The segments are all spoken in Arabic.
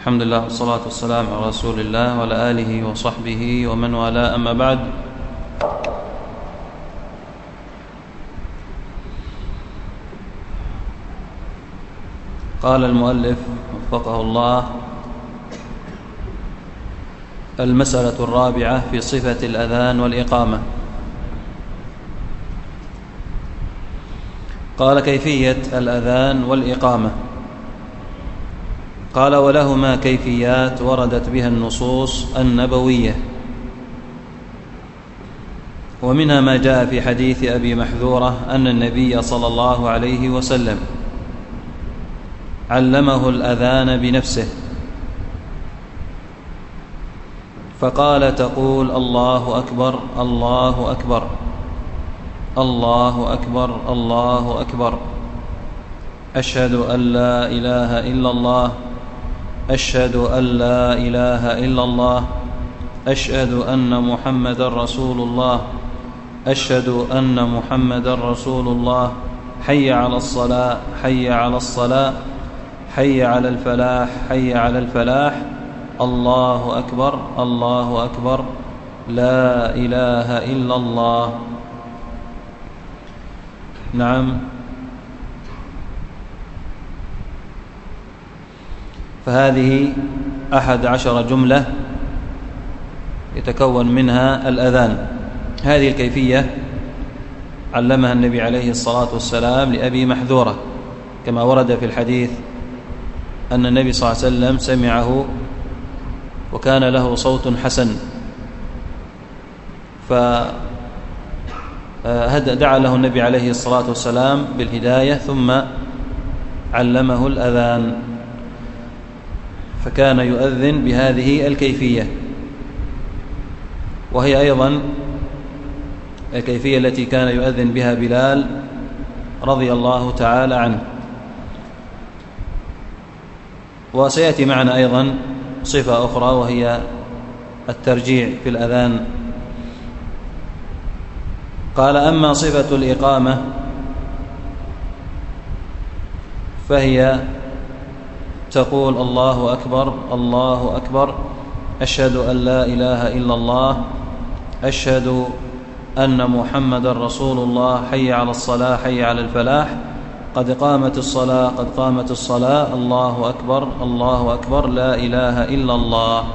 الحمد لله والصلاة والسلام على رسول الله وعلى آله وصحبه ومن والاه، أما بعد. قال المؤلف وفقه الله: المسألة الرابعة في صفة الأذان والإقامة. قال: كيفية الأذان والإقامة. قال: ولهما كيفيات وردت بها النصوص النبوية، ومنها ما جاء في حديث أبي محذورة أن النبي صلى الله عليه وسلم علمه الأذان بنفسه، فقال: تقول الله أكبر الله أكبر الله أكبر الله أكبر، أشهد أن لا إله إلا الله، أشهد أن لا إله إلا الله، أشهد أن محمدا رسول الله، أشهد أن محمدا رسول الله، حي على الصلاة حي على الصلاة، حي على الفلاح حي على الفلاح، الله أكبر الله أكبر، لا إله إلا الله. نعم، فهذه 11 جملة يتكون منها الأذان. هذه الكيفية علمها النبي عليه الصلاة والسلام لأبي محذورة، كما ورد في الحديث أن النبي صلى الله عليه وسلم سمعه وكان له صوت حسن، فدعا له النبي عليه الصلاة والسلام بالهداية ثم علمه الأذان، فكان يؤذن بهذه الكيفية، وهي أيضا الكيفية التي كان يؤذن بها بلال رضي الله تعالى عنه. وسيأتي معنا أيضا صفة أخرى وهي الترجيع في الأذان. قال: أما صفة الإقامة فهي تقول الله أكبر الله أكبر، أشهد أن لا إله إلا الله، أشهد أن محمدا رسول الله، حي على الصلاة حي على الفلاح، قد قامت الصلاة قد قامت الصلاة، الله أكبر الله أكبر، لا إله إلا الله.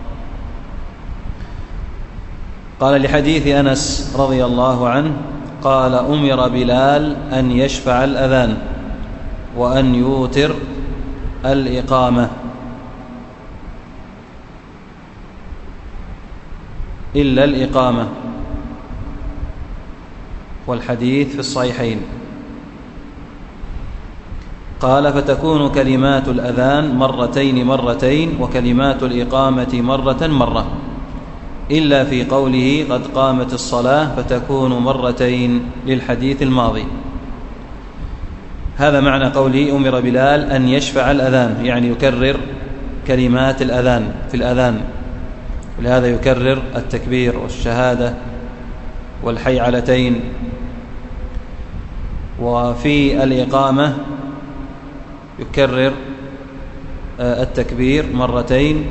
قال: لحديث أنس رضي الله عنه قال: أمر بلال أن يشفع الأذان وأن يوتر الإقامة إلا الإقامة، والحديث في الصحيحين. قال: فتكون كلمات الأذان مرتين مرتين، وكلمات الإقامة مرة مرة، إلا في قوله قد قامت الصلاة فتكون مرتين للحديث الماضي. هذا معنى قوله أمر بلال أن يشفع الأذان، يعني يكرر كلمات الأذان في الأذان، ولهذا يكرر التكبير والشهادة والحيعلتين. وفي الإقامة يكرر التكبير مرتين،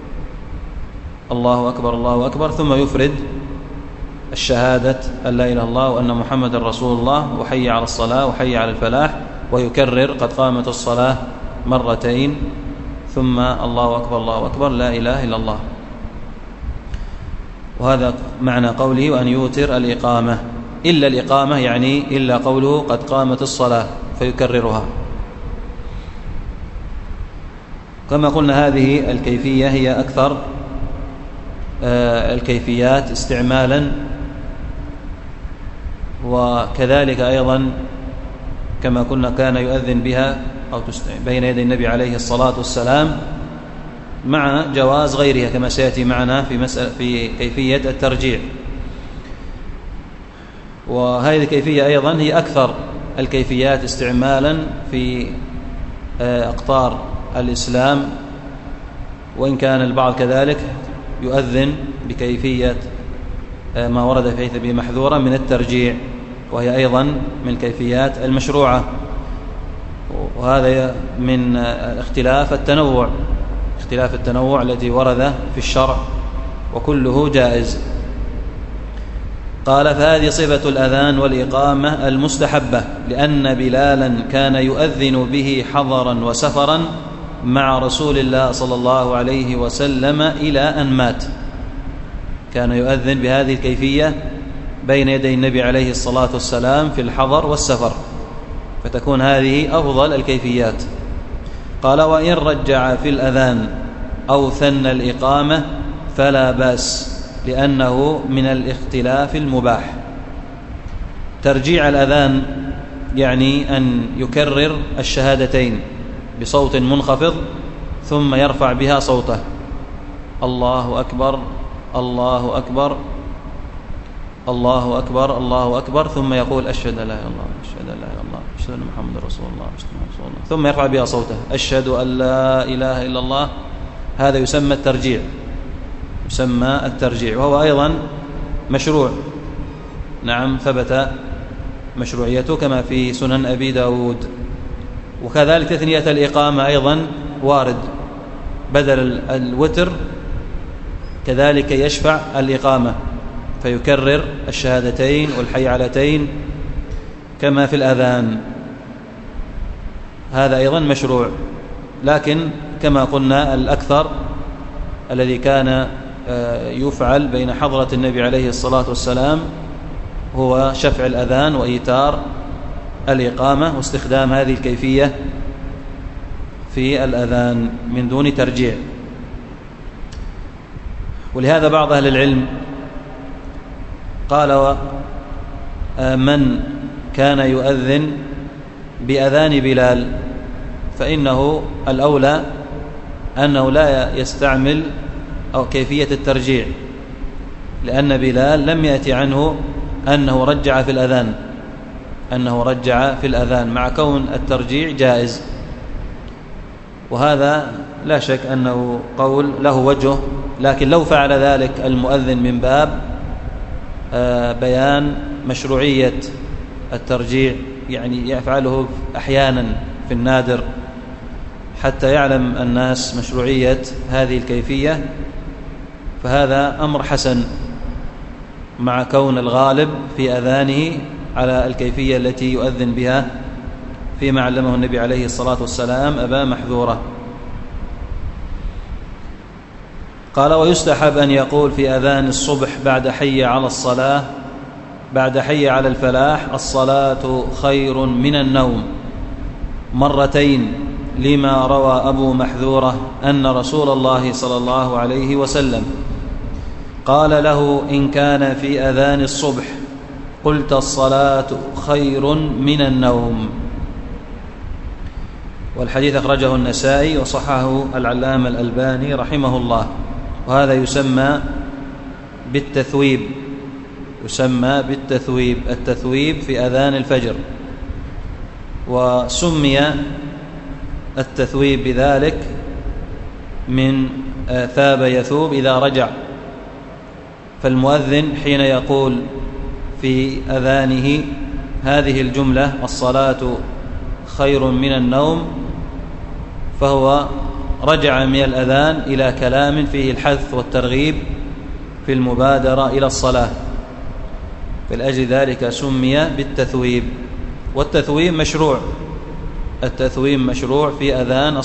الله أكبر الله أكبر، ثم يفرد الشهادة أن لا إله إلا الله وأن محمد رسول الله، وحي على الصلاة وحي على الفلاح، ويكرر قد قامت الصلاة مرتين، ثم الله أكبر الله أكبر، لا إله إلا الله. وهذا معنى قوله وأن يوتر الإقامة إلا الإقامة، يعني إلا قوله قد قامت الصلاة فيكررها. كما قلنا هذه الكيفية هي أكثر الكيفيات استعمالا، وكذلك أيضا كما قلنا كان يؤذن بها أو بين يدي النبي عليه الصلاة والسلام، مع جواز غيرها كما سيأتي معنا في كيفية الترجيع. وهذه الكيفية أيضا هي أكثر الكيفيات استعمالا في أقطار الإسلام، وإن كان البعض كذلك يؤذن بكيفية ما ورد في حديث أبي محذورة من الترجيع، وهي أيضا من الكيفيات المشروعة. وهذا من اختلاف التنوع اختلاف التنوع الذي ورد في الشرع، وكله جائز. قال: فهذه صفة الأذان والإقامة المستحبة، لأن بلالا كان يؤذن به حضرا وسفرا مع رسول الله صلى الله عليه وسلم إلى أن مات. كان يؤذن بهذه الكيفية بين يدي النبي عليه الصلاة والسلام في الحضر والسفر، فتكون هذه أفضل الكيفيات. قال: وإن رجع في الأذان أو ثنى الإقامة فلا بأس، لأنه من الاختلاف المباح. ترجيع الأذان يعني أن يكرر الشهادتين بصوت منخفض ثم يرفع بها صوته: الله أكبر الله أكبر الله أكبر الله أكبر، ثم يقول: أشهد أن لا إله إلا الله أشهد أن لا إله إلا الله أشهد أن محمد رسول الله أشهد أن رسول الله، ثم يرفع بها صوته: أشهد أن لا إله إلا الله. هذا يسمى الترجيع، يسمى الترجيع، وهو أيضا مشروع. نعم، ثبت مشروعيته كما في سنن أبي داود. وكذلك تثنية الإقامة أيضا وارد، بدل الوتر كذلك يشفع الإقامة فيكرر الشهادتين والحيعلتين كما في الأذان، هذا أيضا مشروع. لكن كما قلنا الأكثر الذي كان يفعل بين حضرة النبي عليه الصلاة والسلام هو شفع الأذان وإيتار الإقامة واستخدام هذه الكيفية في الأذان من دون ترجيع. ولهذا بعض أهل العلم قال: من كان يؤذن بأذان بلال فإنه الأولى أنه لا يستعمل أو كيفية الترجيع، لأن بلال لم يأتي عنه أنه رجع في الأذان مع كون الترجيع جائز. وهذا لا شك أنه قول له وجه، لكن لو فعل ذلك المؤذن من باب بيان مشروعية الترجيع، يعني يفعله أحيانا في النادر حتى يعلم الناس مشروعية هذه الكيفية، فهذا أمر حسن مع كون الغالب في أذانه على الكيفية التي يؤذن بها فيما علمه النبي عليه الصلاة والسلام أبا محذورة. قال: ويستحب أن يقول في أذان الصبح بعد حي على الصلاة بعد حي على الفلاح: الصلاة خير من النوم، مرتين، لما روى أبو محذورة أن رسول الله صلى الله عليه وسلم قال له: إن كان في أذان الصبح قلت الصلاة خير من النوم. والحديث أخرجه النسائي وصححه العلامة الألباني رحمه الله. وهذا يسمى بالتثويب، التثويب في أذان الفجر. وسمي التثويب بذلك من ثاب يثوب إذا رجع. فالمؤذن حين يقول في أذانه هذه الجملة: الصلاة خير من النوم، فهو رجع من الأذان إلى كلام فيه الحث والترغيب في المبادرة إلى الصلاة، فلأجل ذلك سمي بالتثويب. والتثويب مشروع في أذان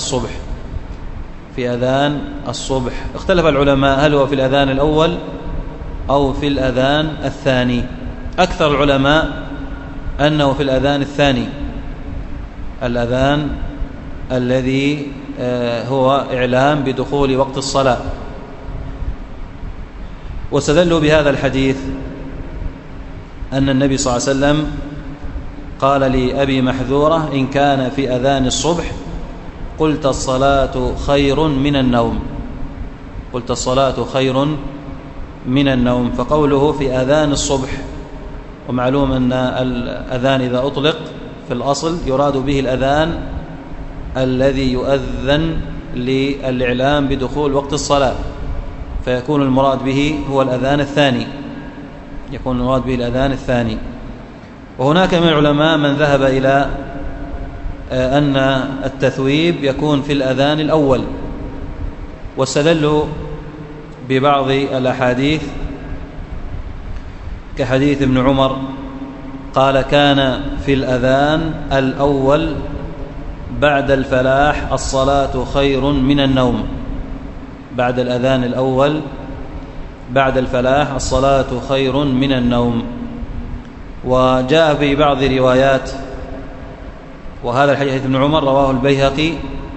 الصبح. اختلف العلماء هل هو في الأذان الأول أو في الأذان الثاني. أكثر العلماء أنه في الأذان الثاني، الأذان الذي هو إعلام بدخول وقت الصلاة. واستدلوا بهذا الحديث أن النبي صلى الله عليه وسلم قال لأبي محذورة: إن كان في أذان الصبح قلت الصلاة خير من النوم. فقوله في أذان الصبح، ومعلوم أن الأذان إذا أطلق في الأصل يراد به الأذان الذي يؤذن للإعلام بدخول وقت الصلاة، فيكون المراد به هو الأذان الثاني. وهناك من العلماء من ذهب إلى أن التثويب يكون في الأذان الأول، واستدلوا ببعض الأحاديث كحديث ابن عمر قال: كان في الأذان الأول بعد الفلاح الصلاة خير من النوم. بعد الأذان الأول بعد الفلاح الصلاة خير من النوم. وجاء في بعض روايات، وهذا الحديث ابن عمر رواه البيهقي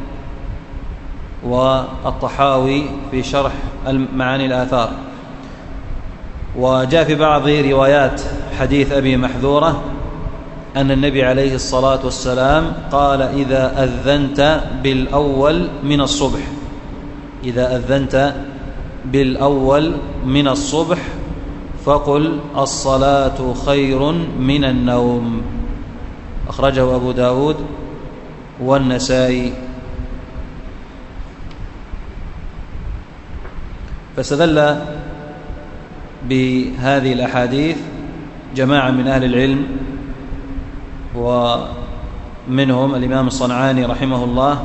والطحاوي في شرح معاني الآثار. وجاء في بعض روايات حديث أبي محذورة أن النبي عليه الصلاة والسلام قال: إذا أذنت بالأول من الصبح، إذا أذنت بالأول من الصبح فقل الصلاة خير من النوم. أخرجه أبو داود والنسائي. فاستدل بهذه الأحاديث جماعة من أهل العلم، ومنهم الإمام الصنعاني رحمه الله،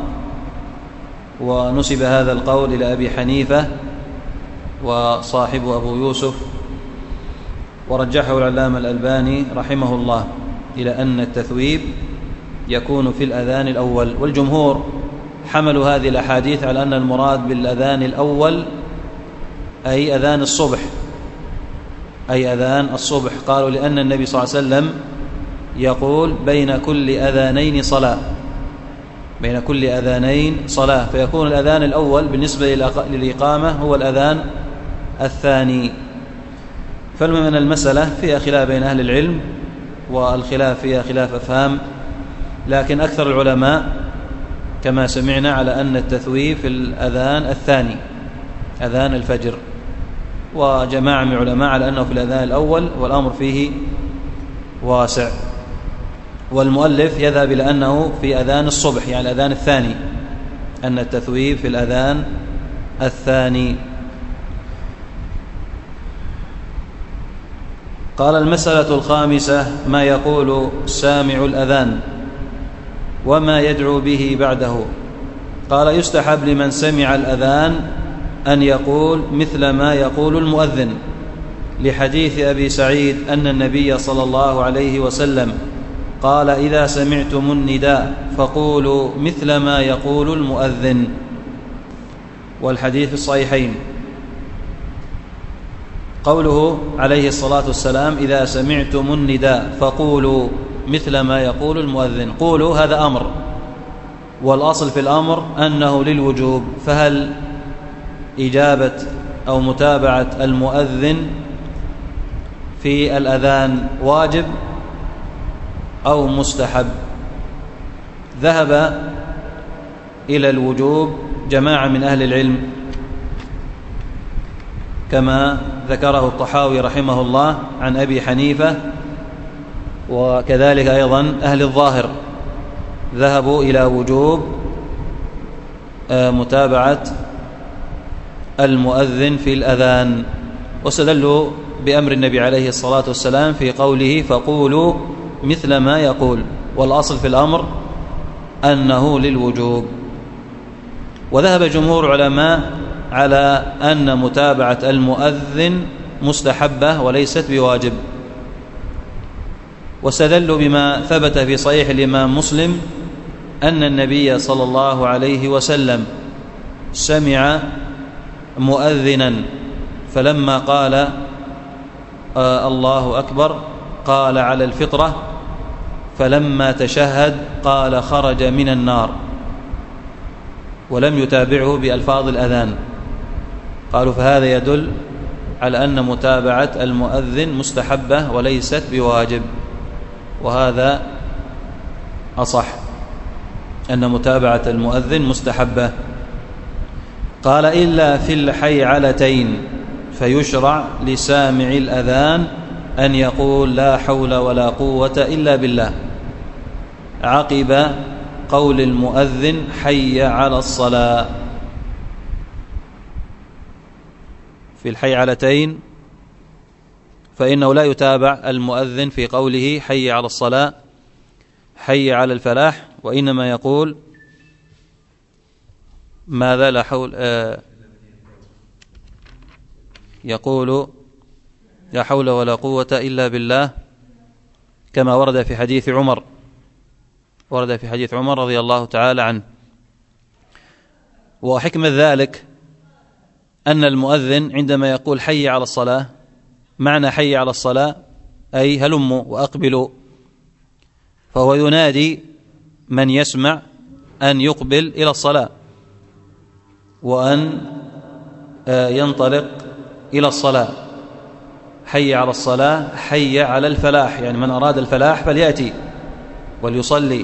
ونسب هذا القول إلى أبي حنيفة وصاحبه أبو يوسف، ورجحه العلامة الألباني رحمه الله إلى أن التثويب يكون في الأذان الأول. والجمهور حملوا هذه الأحاديث على أن المراد بالأذان الأول أي أذان الصبح، أي أذان الصبح. قالوا لأن النبي صلى الله عليه وسلم يقول: بين كل أذانين صلاة، بين كل أذانين صلاة، فيكون الأذان الأول بالنسبة للإقامة هو الأذان الثاني. فالمهم أن المسألة فيها خلاف بين أهل العلم، والخلاف فيها خلاف أفهام، لكن أكثر العلماء كما سمعنا على أن التثويب في الأذان الثاني، أذان الفجر، وجماعة من العلماء على أنه في الأذان الأول، والأمر فيه واسع. والمؤلف يذهب إلى أنه في أذان الصبح، يعني الأذان الثاني، أن التثويب في الأذان الثاني. قال: المسألة الخامسة ما يقول سامع الأذان وما يدعو به بعده. قال: يستحب لمن سمع الأذان أن يقول مثل ما يقول المؤذن، لحديث أبي سعيد أن النبي صلى الله عليه وسلم قال: إذا سمعتم النداء فقولوا مثل ما يقول المؤذن. والحديث في الصحيحين. قوله عليه الصلاة والسلام: إذا سمعتم النداء فقولوا مثل ما يقول المؤذن، قولوا هذا أمر، والأصل في الأمر أنه للوجوب، فهل إجابة أو متابعة المؤذن في الأذان واجب أو مستحب؟ ذهب إلى الوجوب جماعة من أهل العلم كما ذكره الطحاوي رحمه الله عن أبي حنيفة، وكذلك أيضا أهل الظاهر ذهبوا إلى وجوب متابعة المؤذن في الأذان، واستدلوا بأمر النبي عليه الصلاة والسلام في قوله: فقولوا مثل ما يقول، والأصل في الأمر أنه للوجوب. وذهب جمهور علماء على أن متابعة المؤذن مستحبة وليست بواجب، واستدلوا بما ثبت في صحيح الإمام مسلم أن النبي صلى الله عليه وسلم سمع مؤذنا فلما قال الله أكبر قال على الفطرة، فلما تشهد قال خرج من النار، ولم يتابعه بألفاظ الأذان. قالوا فهذا يدل على أن متابعة المؤذن مستحبة وليست بواجب، وهذا أصح، أن متابعة المؤذن مستحبة. قال: إلا في الحيعلتين، فيشرع لسامع الأذان أن يقول لا حول ولا قوة إلا بالله عقب قول المؤذن حي على الصلاة. في الحيعلتين فإنه لا يتابع المؤذن في قوله حي على الصلاة حي على الفلاح، وإنما يقول ماذا؟ لا حول يقول لا حول ولا قوة إلا بالله، كما ورد في حديث عمر رضي الله تعالى عنه. وحكمة ذلك أن المؤذن عندما يقول حي على الصلاة، معنى حي على الصلاة أي هلموا وأقبلوا، فهو ينادي من يسمع أن يقبل إلى الصلاة وأن ينطلق إلى الصلاة. حي على الصلاة، حي على الفلاح، يعني من أراد الفلاح فليأتي وليصلي.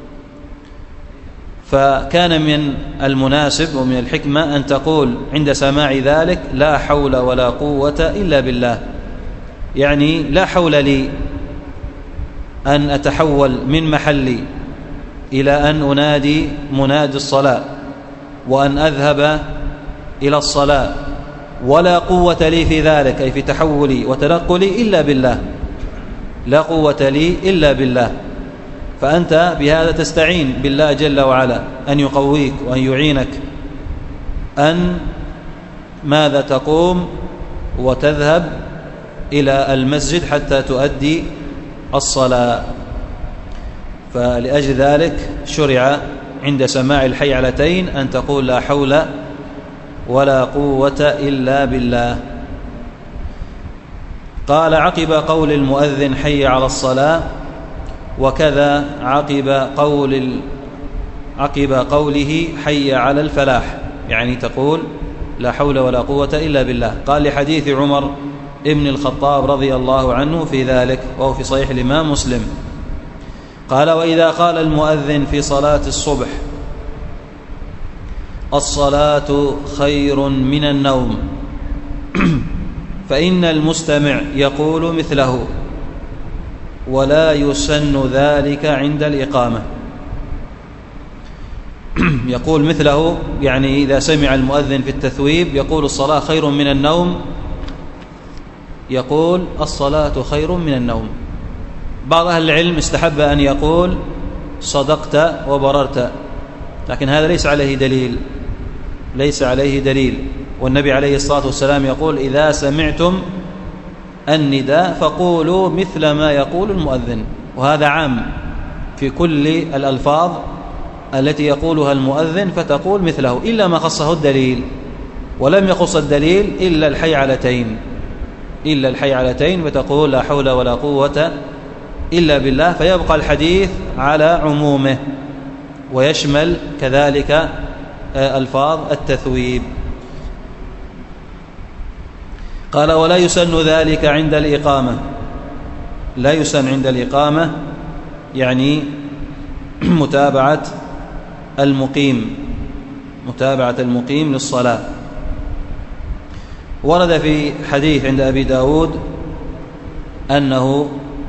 فكان من المناسب ومن الحكمة أن تقول عند سماع ذلك لا حول ولا قوة إلا بالله، يعني لا حول لي أن أتحول من محلي إلى أن أنادي منادي الصلاة وأن أذهب إلى الصلاة، ولا قوة لي في ذلك أي في تحولي وتنقلي إلا بالله، لا قوة لي إلا بالله. فأنت بهذا تستعين بالله جل وعلا أن يقويك وأن يعينك أن ماذا تقوم وتذهب إلى المسجد حتى تؤدي الصلاة. فلأجل ذلك شرع عند سماع الحيعلتين أن تقول لا حول ولا قوة إلا بالله. قال عقب قول المؤذن حي على الصلاة، وكذا عقب قوله حي على الفلاح، يعني تقول لا حول ولا قوة إلا بالله. قال لحديث عمر ابن الخطاب رضي الله عنه في ذلك، وهو في صحيح الإمام مسلم. قال وإذا قال المؤذن في صلاة الصبح الصلاة خير من النوم فإن المستمع يقول مثله ولا يسن ذلك عند الإقامة. يقول مثله يعني إذا سمع المؤذن في التثويب يقول الصلاة خير من النوم، يقول الصلاة خير من النوم. بعض أهل العلم استحب أن يقول صدقت وبررت، لكن هذا ليس عليه دليل. والنبي عليه الصلاة والسلام يقول إذا سمعتم النداء فقولوا مثل ما يقول المؤذن، وهذا عام في كل الألفاظ التي يقولها المؤذن فتقول مثله، إلا ما خصه الدليل، ولم يخص الدليل إلا الحيعلتين فتقول لا حول ولا قوة إلا بالله، فيبقى الحديث على عمومه ويشمل كذلك ألفاظ التثويب. قال ولا يسن ذلك عند الإقامة، لا يسن عند الإقامة يعني متابعة المقيم للصلاة. ورد في حديث عند أبي داود أنه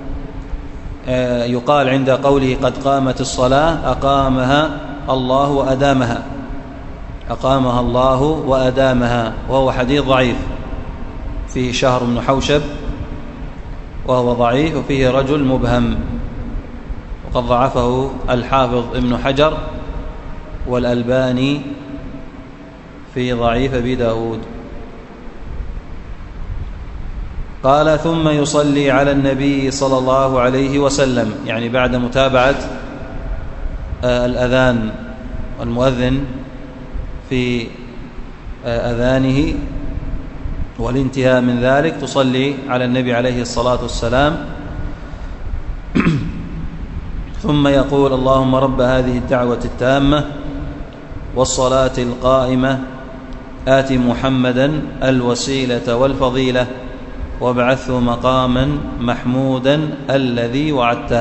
يقال عند قوله قد قامت الصلاة أقامها الله وأدامها، وهو حديث ضعيف، فيه شهر بن حوشب وهو ضعيف، وفيه رجل مبهم، وقد ضعفه الحافظ ابن حجر والألباني في ضعيف أبي داود. قال ثم يصلي على النبي صلى الله عليه وسلم، يعني بعد متابعة الأذان والمؤذن في أذانه والانتهاء من ذلك تصلي على النبي عليه الصلاة والسلام، ثم يقول اللهم رب هذه الدعوة التامة والصلاة القائمة آت محمدا الوسيلة والفضيلة وابعثه مقاما محمودا الذي وعدته.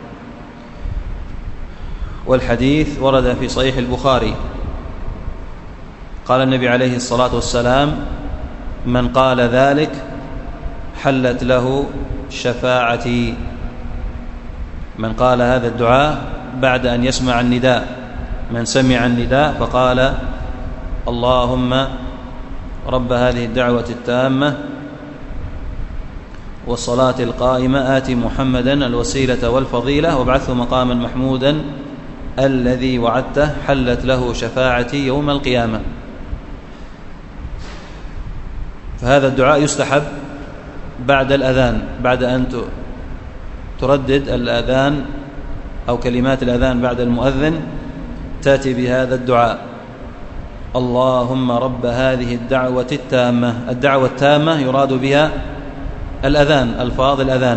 والحديث ورد في صحيح البخاري، قال النبي عليه الصلاة والسلام من قال ذلك حلت له شفاعتي. من قال هذا الدعاء بعد أن يسمع النداء، من سمع النداء فقال اللهم رب هذه الدعوة التامة والصلاة القائمة آت محمدا الوسيلة والفضيلة وابعثه مقاما محمودا الذي وعدته حلت له شفاعتي يوم القيامة. فهذا الدعاء يستحب بعد الأذان، بعد أن تردد الأذان أو كلمات الأذان بعد المؤذن تأتي بهذا الدعاء: اللهم رب هذه الدعوة التامة. الدعوة التامة يراد بها الأذان، ألفاظ الأذان،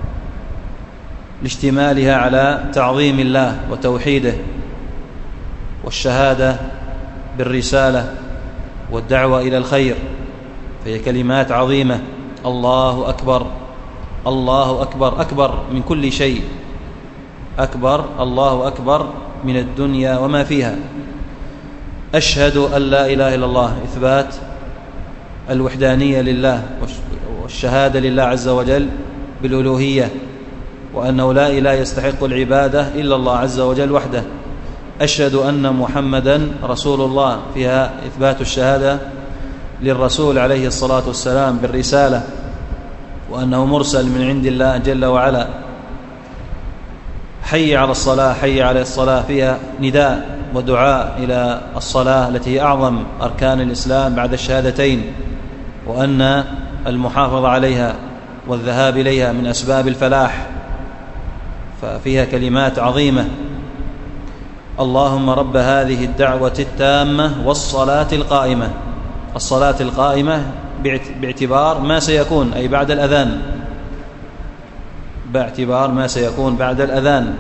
لاشتمالها على تعظيم الله وتوحيده والشهادة بالرسالة والدعوة إلى الخير، فهي كلمات عظيمة. الله أكبر، الله أكبر، أكبر من كل شيء، أكبر، الله أكبر من الدنيا وما فيها. أشهد أن لا إله إلا الله، إثبات الوحدانية لله والشهادة لله عز وجل بالألوهية، وأنه لا إله يستحق العبادة إلا الله عز وجل وحده. أشهد أن محمدا رسول الله، فيها إثبات الشهادة للرسول عليه الصلاة والسلام بالرسالة، وأنه مرسل من عند الله جل وعلا. حي على الصلاة، حي على الصلاة، فيها نداء ودعاء إلى الصلاة التي هي أعظم أركان الإسلام بعد الشهادتين، وأن المحافظة عليها والذهاب إليها من أسباب الفلاح، ففيها كلمات عظيمة. اللهم رب هذه الدعوة التامة والصلاة القائمة. الصلاة القائمة باعتبار ما سيكون، أي بعد الأذان، باعتبار ما سيكون بعد الأذان.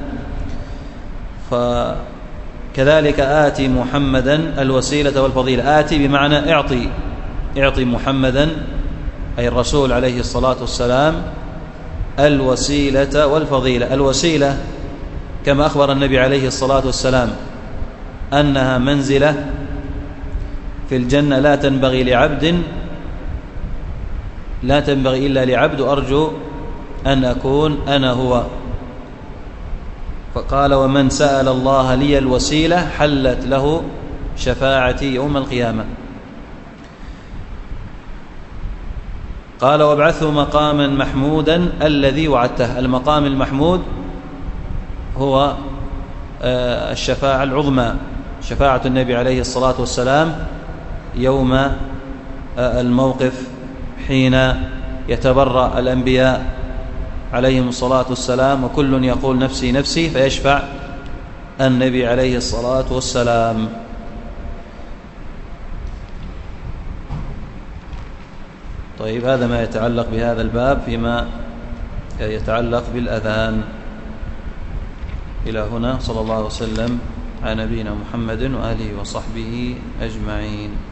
فكذلك آتي محمدا الوسيلة والفضيلة. آتي بمعنى اعطي محمدا أي الرسول عليه الصلاة والسلام الوسيلة والفضيلة. الوسيلة كما أخبر النبي عليه الصلاة والسلام أنها منزلة في الجنة لا تنبغي إلا لعبد، أرجو أن أكون أنا هو. فقال: ومن سأل الله لي الوسيلة حلت له شفاعتي يوم القيامة. قال: وابعثه مقاما محمودا الذي وعدته. المقام المحمود هو الشفاعة العظمى، شفاعة النبي عليه الصلاة والسلام يوم الموقف، حين يتبرأ الأنبياء عليهم الصلاة والسلام وكل يقول نفسي نفسي، فيشفع النبي عليه الصلاة والسلام. طيب، هذا ما يتعلق بهذا الباب فيما يتعلق بالأذان. إلى هنا، صلى الله وسلم على نبينا محمد وآله وصحبه أجمعين.